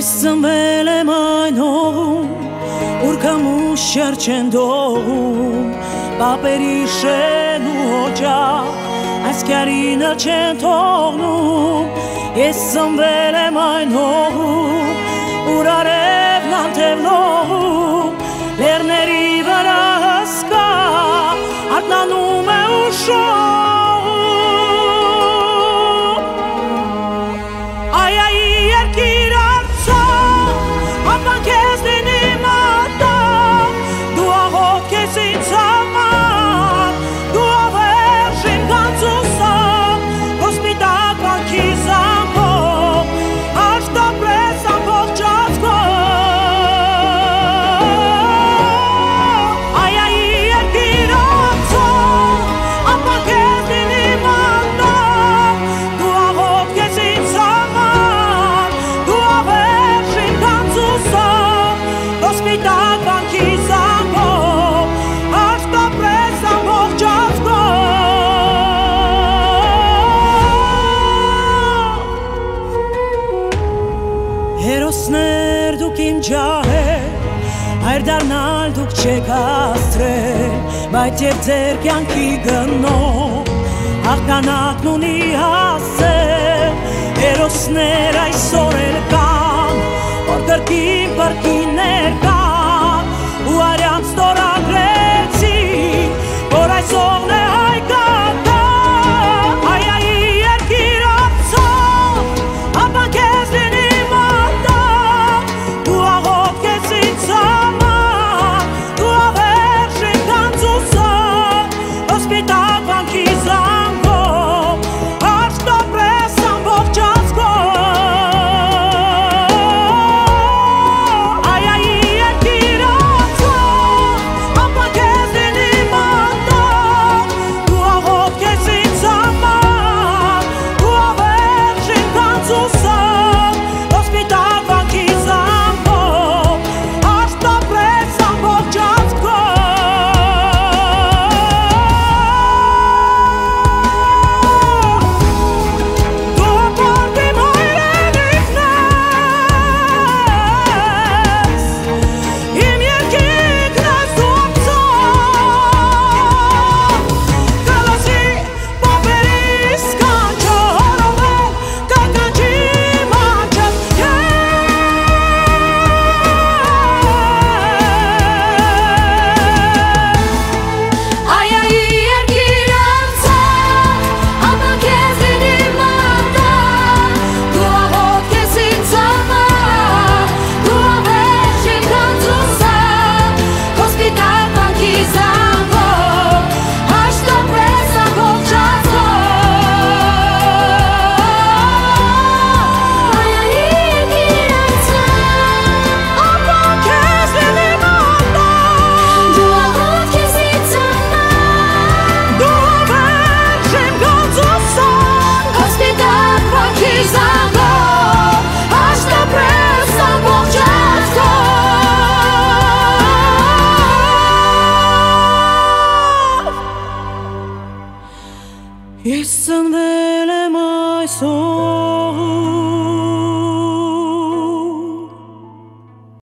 ծնվել եմ այն հողում, ուր կամուշ չեն դողում, պապերի շեն ու օջախ, այս կյարինը չեն թողնում, ես ծնվել եմ այն հողում, ուր արևն անթև լողում, լեռների վրա հսկա, արթնանում է ու շողում, այ երկիր Հերոսներ դուք իմ ջահեր, հայր դառնալ դուք չեք հաստրել, բայց և ձեր կյանքի գնով հաղթանակն ունի հասել, հերոսներ այսօր էլ կան, որ կրկին պրկին ներկան, ու արյան ստորագրեցին, որ այսօղն է հայկական, երկիր արձան, ապա քեզ լինի Ես ծնվել եմ այսօր